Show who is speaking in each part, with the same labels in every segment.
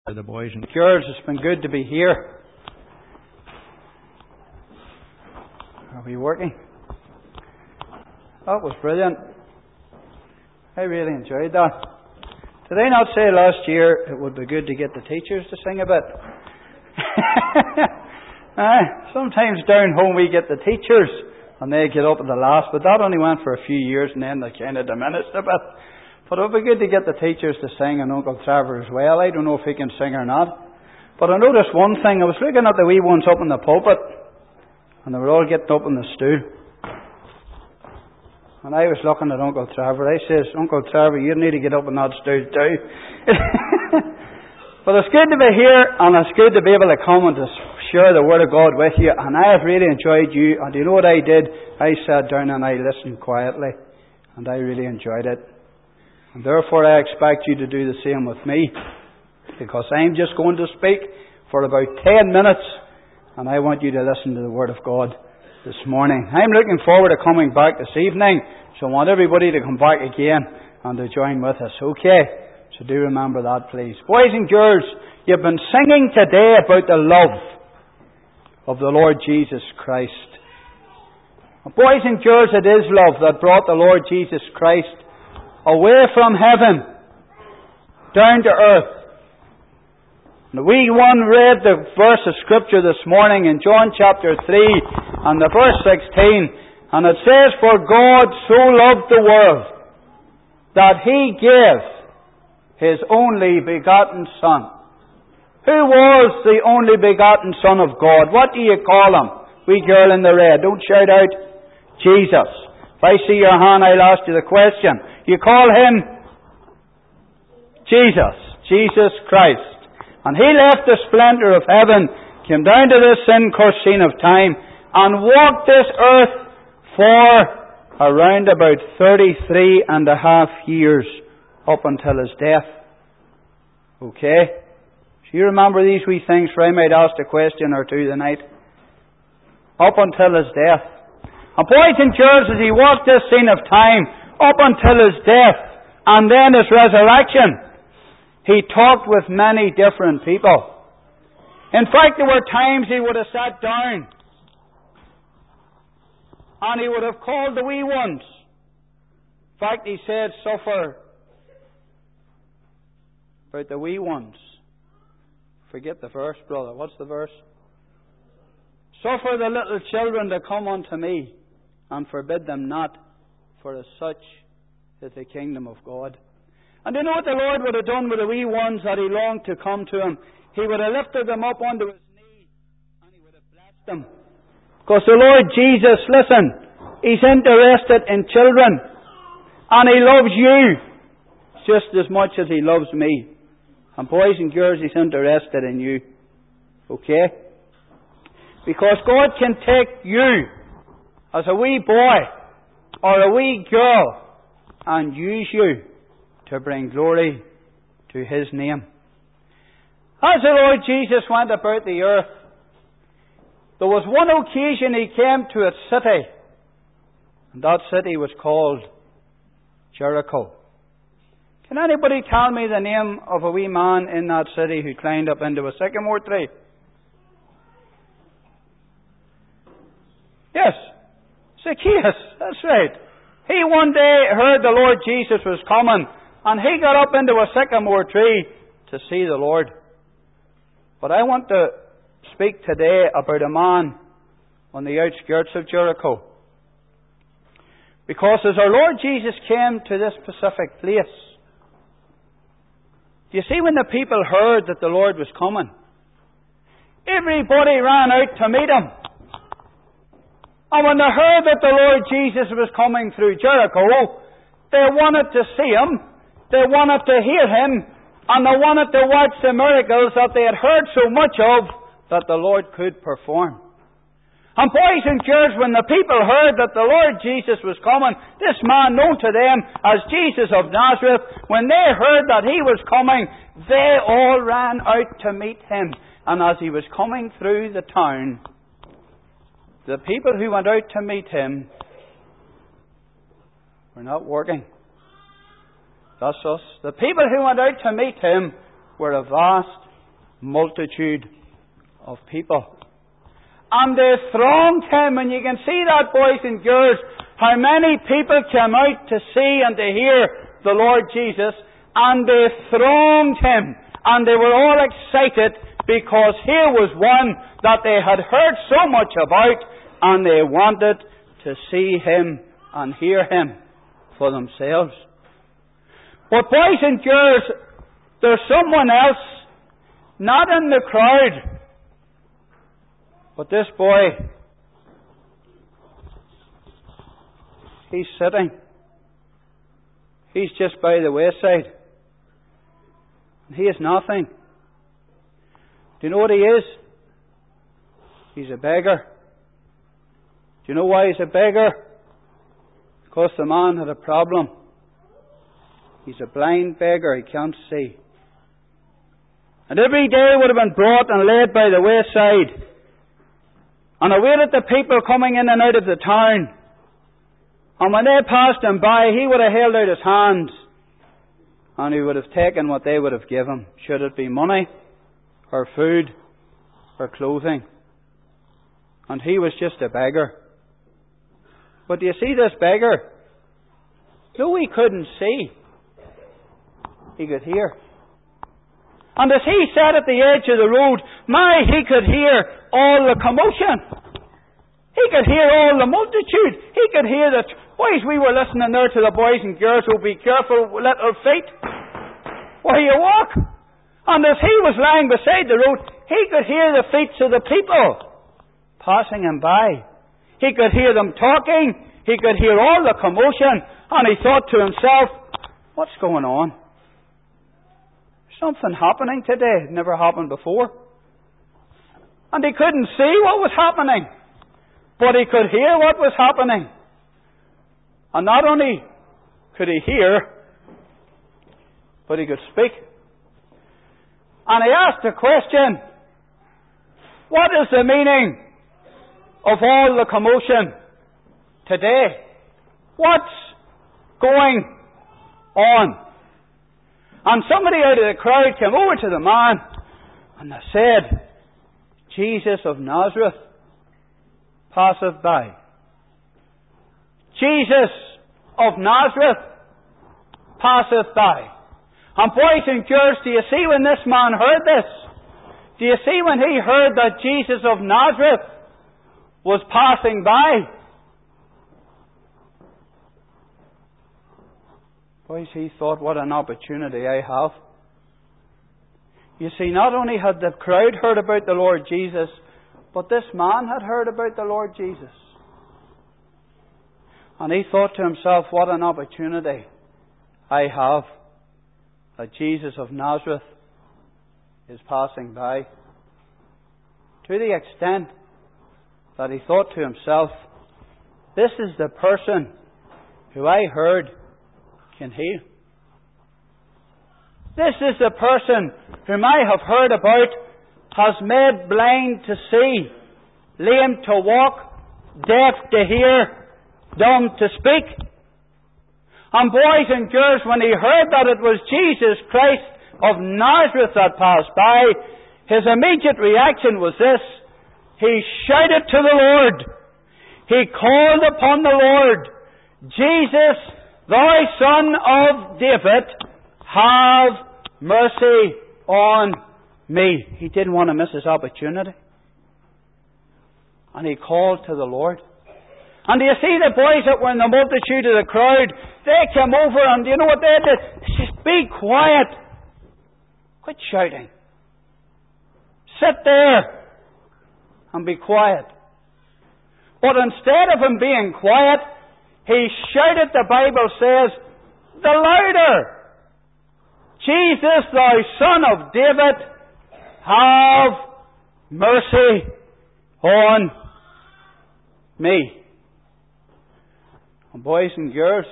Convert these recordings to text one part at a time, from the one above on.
Speaker 1: The boys and girls, it's been good to be here. Are we working? That was brilliant. I really enjoyed that. Did I not say last year it would be good to get the teachers to sing a bit? Sometimes down home we get the teachers and they get up at the last, but that only went for a few years and then they kind of diminished a bit. But it would be good to get the teachers to sing, and Uncle Trevor as well. I don't know if he can sing or not. But I noticed one thing. I was looking at the wee ones up in the pulpit, and they were all getting up in the stool. And I was looking at Uncle Trevor. I says, Uncle Trevor, you need to get up in that stool too. But it's good to be here, and it's good to be able to come and to share the Word of God with you. And I have really enjoyed you. And you know what I did? I sat down and I listened quietly. And I really enjoyed it. And therefore I expect you to do the same with me. Because I'm just going to speak for about 10 minutes. And I want you to listen to the Word of God this morning. I'm looking forward to coming back this evening. So I want everybody to come back again and to join with us. Okay? So do remember that, please. Boys and girls, you've been singing today about the love of the Lord Jesus Christ. Boys and girls, it is love that brought the Lord Jesus Christ away from heaven, down to earth. And we read the verse of Scripture this morning in John chapter 3 and the verse 16. And it says, For God so loved the world that He gave His only begotten Son. Who was the only begotten Son of God? What do you call Him? Wee girl in the red. Don't shout out. Jesus. If I see your hand, I'll ask you the question. You call Him Jesus. Jesus Christ. And He left the splendor of heaven, came down to this sin-cursed scene of time, and walked this earth for around about 33 and a half years, up until His death. Okay? So you remember these wee things, for I might ask a question or two tonight. Up until His death. And boys and girls, as He walked this scene of time, up until His death, and then His resurrection, He talked with many different people. In fact, there were times He would have sat down, and He would have called the wee ones. In fact, He said, suffer about the wee ones. Forget the verse, brother. What's the verse? Suffer the little children to come unto me, and forbid them not, for as such is the kingdom of God. And you know what the Lord would have done with the wee ones that He longed to come to Him? He would have lifted them up onto His knee, and He would have blessed them. Because the Lord Jesus, listen, He's interested in children, and He loves you just as much as He loves me. And boys and girls, He's interested in you. Okay? Because God can take you as a wee boy or a wee girl and use you to bring glory to His name. As the Lord Jesus went about the earth, there was one occasion He came to a city, and that city was called Jericho. Can anybody tell me the name of a wee man in that city who climbed up into a sycamore tree? Yes, Zacchaeus, that's right. He one day heard the Lord Jesus was coming, and he got up into a sycamore tree to see the Lord. But I want to speak today about a man on the outskirts of Jericho. Because as our Lord Jesus came to this specific place, you see, when the people heard that the Lord was coming, everybody ran out to meet Him. And when they heard that the Lord Jesus was coming through Jericho, they wanted to see Him, they wanted to hear Him, and they wanted to watch the miracles that they had heard so much of that the Lord could perform. And boys and girls, when the people heard that the Lord Jesus was coming, this man known to them as Jesus of Nazareth, when they heard that He was coming, they all ran out to meet Him. And as He was coming through the town, the people who went out to meet Him were not working. That's us. The people who went out to meet Him were a vast multitude of people. And they thronged him, and you can see that, boys and girls, how many people came out to see and to hear the Lord Jesus, and they thronged him, and they were all excited because here was one that they had heard so much about, and they wanted to see him and hear him for themselves. But boys and girls, there's someone else, not in the crowd, but this boy, he's sitting. He's just by the wayside. He is nothing. Do you know what he is? He's a beggar. Do you know why he's a beggar? Because the man had a problem. He's a blind beggar. He can't see. And every day would have been brought and laid by the wayside, and awaited the people coming in and out of the town. And when they passed him by, he would have held out his hands, and he would have taken what they would have given, should it be money, or food, or clothing. And he was just a beggar. But do you see this beggar? Though he couldn't see, he could hear. And as he sat at the edge of the road, he could hear all the commotion. He could hear all the multitude. He could hear the... Boys, we were listening there to the boys and girls who be careful, little feet, where you walk. And as he was lying beside the road, he could hear the feet of the people passing him by. He could hear them talking. He could hear all the commotion. And he thought to himself, what's going on? Something happening today. It never happened before. And he couldn't see what was happening, but he could hear what was happening. And not only could he hear, but he could speak. And he asked the question, what is the meaning of all the commotion today? What's going on? And somebody out of the crowd came over to the man and they said, Jesus of Nazareth passeth by. Jesus of Nazareth passeth by. And boys and girls, do you see when this man heard this? Do you see when he heard that Jesus of Nazareth was passing by? Boys, he thought, what an opportunity I have. You see, not only had the crowd heard about the Lord Jesus, but this man had heard about the Lord Jesus. And he thought to himself, what an opportunity I have that Jesus of Nazareth is passing by. To the extent that he thought to himself, this is the person who I heard can heal. This is the person whom I have heard about has made blind to see, lame to walk, deaf to hear, dumb to speak. And boys and girls, when he heard that it was Jesus Christ of Nazareth that passed by, his immediate reaction was this. He shouted to the Lord. He called upon the Lord. Jesus, Thy Son of David, have mercy on me. He didn't want to miss his opportunity. And he called to the Lord. And do you see the boys that were in the multitude of the crowd? They came over and do you know what they did? Just be quiet. Quit shouting. Sit there and be quiet. But instead of him being quiet, he shouted, the Bible says, the louder. Jesus, thou Son of David, have mercy on me. And boys and girls,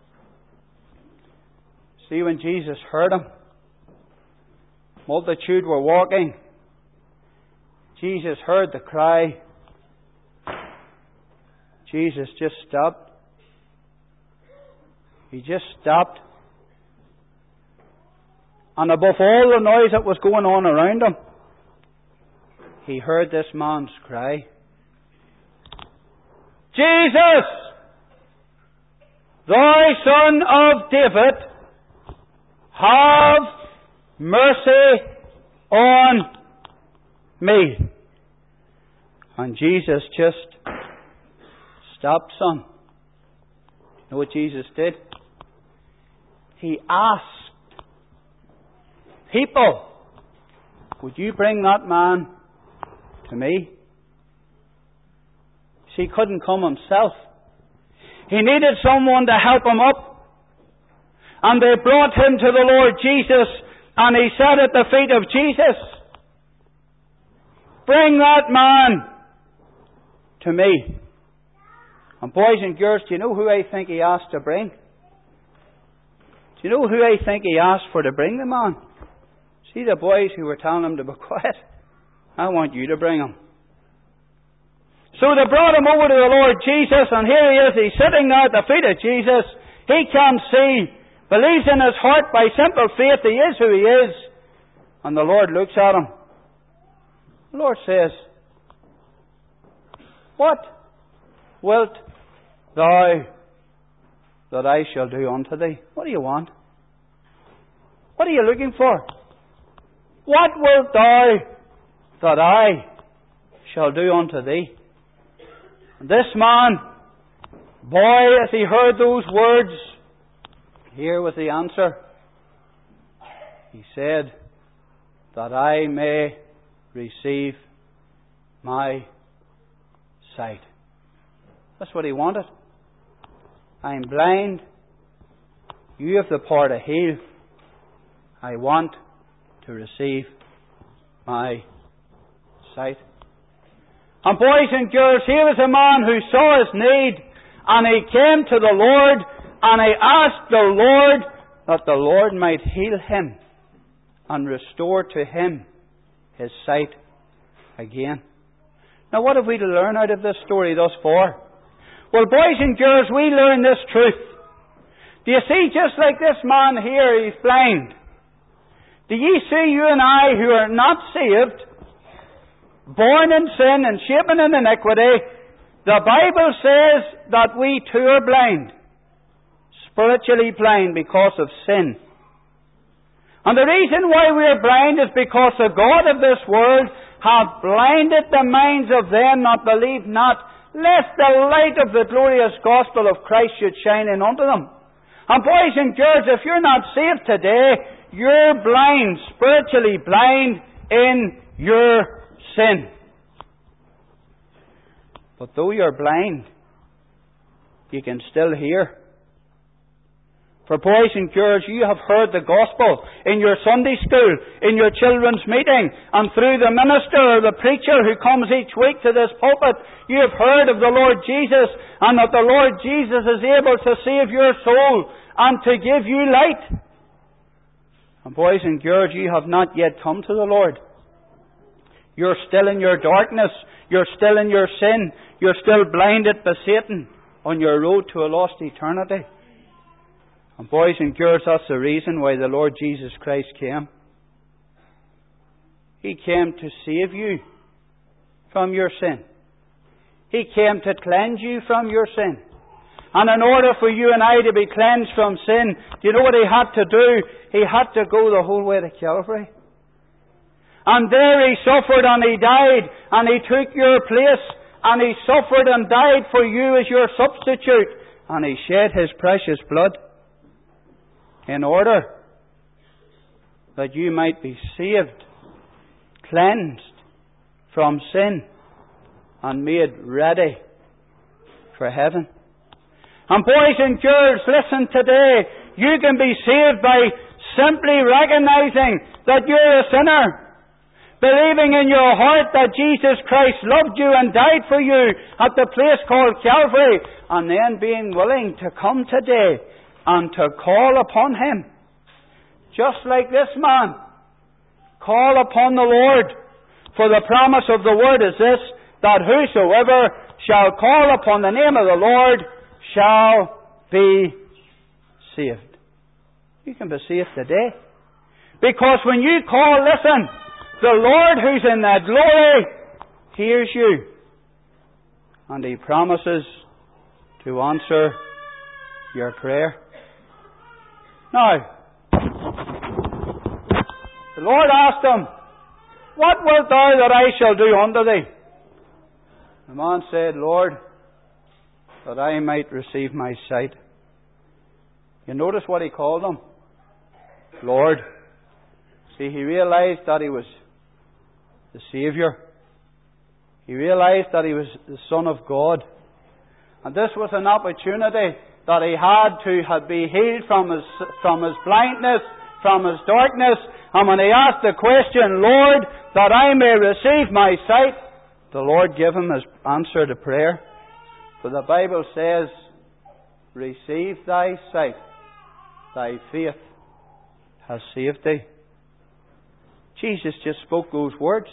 Speaker 1: see when Jesus heard him, multitude were walking. Jesus heard the cry. Jesus just stopped. He just stopped. And above all the noise that was going on around him, he heard this man's cry, "Jesus, thou Son of David, have mercy on me." And Jesus just stopped, son. You know what Jesus did? He asked people, "Would you bring that man to me?" He couldn't come himself. He needed someone to help him up. And they brought him to the Lord Jesus, and he sat at the feet of Jesus. "Bring that man to me." And boys and girls, do you know who I think he asked to bring? Do you know who I think he asked for to bring the man? See the boys who were telling him to be quiet? I want you to bring him. So they brought him over to the Lord Jesus, and here he is. He's sitting there at the feet of Jesus. He can't see, believes in his heart by simple faith he is who he is. And the Lord looks at him. The Lord says, "What wilt thou that I shall do unto thee?" What do you want? What are you looking for? What wilt thou that I shall do unto thee? And this man, boy, as he heard those words, here was the answer. He said, "That I may receive my sight." That's what he wanted. "I am blind. You have the power to heal. I want to receive my sight." And boys and girls, here was a man who saw his need, and he came to the Lord, and he asked the Lord that the Lord might heal him and restore to him his sight again. Now what have we to learn out of this story thus far? Well, boys and girls, we learn this truth. Do you see, just like this man here, he's blind. Do you see, you and I who are not saved, born in sin and shapen in iniquity, the Bible says that we too are blind. Spiritually blind because of sin. And the reason why we are blind is because the God of this world hath blinded the minds of them that believe not, lest the light of the glorious gospel of Christ should shine in unto them. And boys and girls, if you're not saved today, you're blind, spiritually blind in your sin. But though you're blind, you can still hear. For boys and girls, you have heard the gospel in your Sunday school, in your children's meeting, and through the minister or the preacher who comes each week to this pulpit. You have heard of the Lord Jesus, and that the Lord Jesus is able to save your soul and to give you light. And boys and girls, you have not yet come to the Lord. You're still in your darkness. You're still in your sin. You're still blinded by Satan on your road to a lost eternity. And boys and girls, that's the reason why the Lord Jesus Christ came. He came to save you from your sin. He came to cleanse you from your sin. And in order for you and I to be cleansed from sin, do you know what He had to do? He had to go the whole way to Calvary. And there He suffered and He died, and He took your place, and He suffered and died for you as your substitute, and He shed His precious blood in order that you might be saved, cleansed from sin, and made ready for heaven. And boys and girls, listen today, you can be saved by simply recognizing that you're a sinner, believing in your heart that Jesus Christ loved you and died for you at the place called Calvary, and then being willing to come today and to call upon Him. Just like this man. Call upon the Lord. For the promise of the Word is this, that whosoever shall call upon the name of the Lord shall be saved. You can be saved today. Because when you call, listen, The Lord who's in that glory hears you. And He promises to answer your prayer. Now, the Lord asked him, "What wilt thou that I shall do unto thee?" The man said, "Lord, that I might receive my sight." You notice what he called him? Lord. See, he realized that he was the Saviour. He realized that he was the Son of God. And this was an opportunity that he had to be healed from his blindness, from his darkness. And when he asked the question, "Lord, that I may receive my sight," the Lord gave him his answer to prayer. For the Bible says, "Receive thy sight, thy faith has saved thee." Jesus just spoke those words.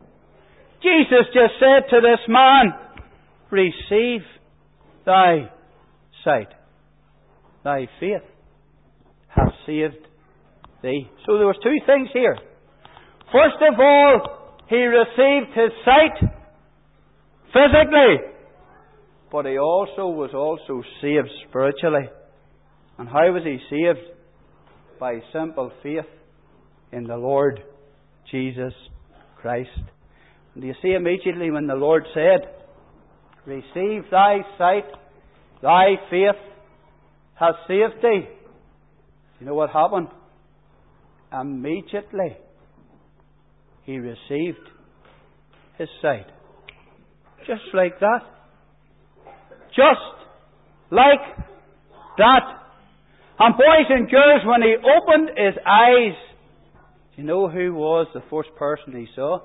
Speaker 1: Jesus just said to this man, "Receive thy sight, thy faith has saved thee." So there was two things here. First of all, he received his sight physically, but he was also saved spiritually. And how was he saved? By simple faith in the Lord Jesus Christ. And do you see immediately when the Lord said, "Receive thy sight, thy faith has saved thee"? You know what happened? Immediately he received his sight. Just like that. Just like that. And boys and girls, when he opened his eyes, do you know who was the first person he saw?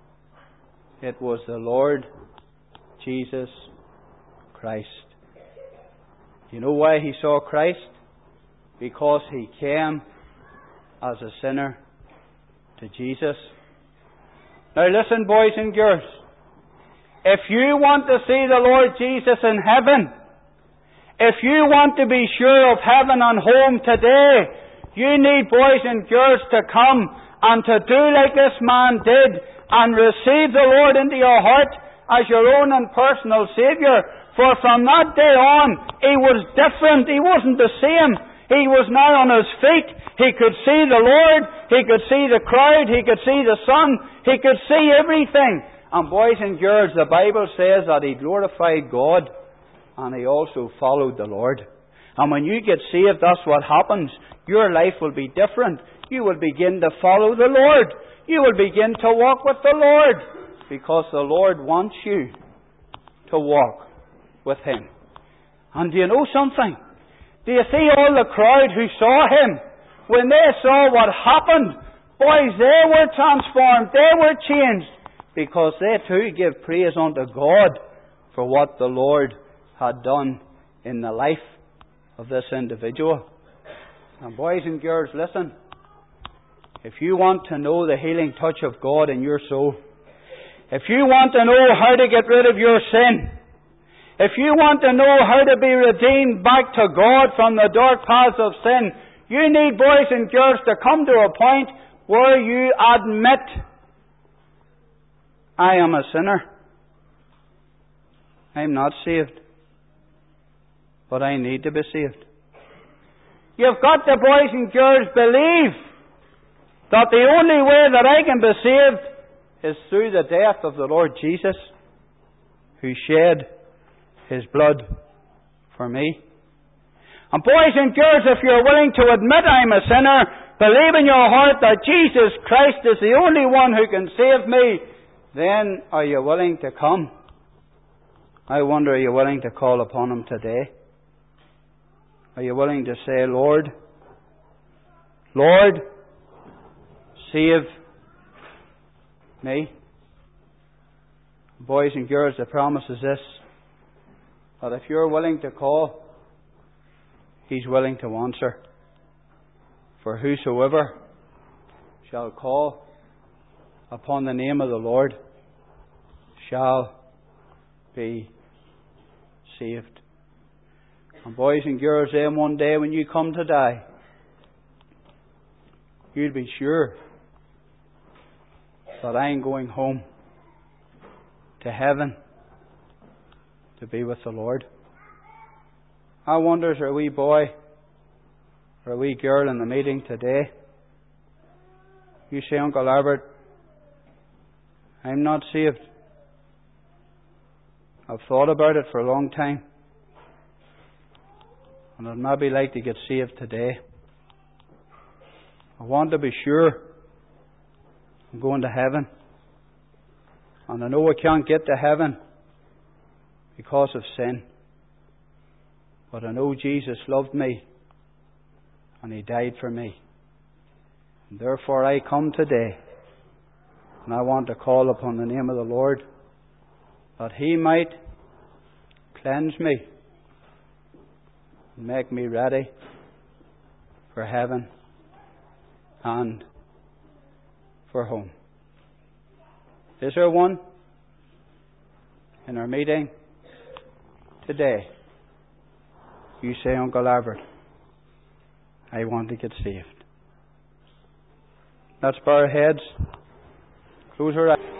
Speaker 1: It was the Lord Jesus Christ. Do you know why he saw Christ? Because he came as a sinner to Jesus. Now listen, boys and girls. If you want to see the Lord Jesus in heaven, if you want to be sure of heaven and home today, you need, boys and girls, to come and to do like this man did and receive the Lord into your heart as your own and personal Saviour. For from that day on, he was different. He wasn't the same. He was now on his feet. He could see the Lord. He could see the crowd. He could see the sun. He could see everything. And boys and girls, the Bible says that he glorified God and he also followed the Lord. And when you get saved, that's what happens. Your life will be different. You will begin to follow the Lord. You will begin to walk with the Lord. Because the Lord wants you to walk with Him. And do you know something? Do you see all the crowd who saw Him? When they saw what happened, boys, they were transformed. They were changed. Because they too gave praise unto God for what the Lord had done in the life of this individual. And boys and girls, listen. If you want to know the healing touch of God in your soul, if you want to know how to get rid of your sin, if you want to know how to be redeemed back to God from the dark paths of sin, you need, boys and girls, to come to a point where you admit, "I am a sinner. I am not saved. But I need to be saved." You've got to, boys and girls, believe that the only way that I can be saved is through the death of the Lord Jesus, who shed His blood for me. And boys and girls, if you're willing to admit I'm a sinner, believe in your heart that Jesus Christ is the only one who can save me, then are you willing to come? I wonder, are you willing to call upon Him today? Are you willing to say, "Lord, Lord, save me"? Boys and girls, the promise is this, that if you're willing to call, He's willing to answer. For whosoever shall call upon the name of the Lord shall be saved. And boys and girls, then one day when you come to die, you'll be sure that I'm going home to heaven to be with the Lord. I wonder, is there a wee boy or a wee girl in the meeting today? You say, Uncle Albert, I'm not saved. I've thought about it for a long time, and I'd maybe like to get saved today. I want to be sure I'm going to heaven. And I know I can't get to heaven because of sin. But I know Jesus loved me and He died for me. And therefore I come today and I want to call upon the name of the Lord that He might cleanse me and make me ready for heaven and for home. Is there one in our meeting today? You say, Uncle Albert, I want to get saved. Let's bow our heads, close our eyes.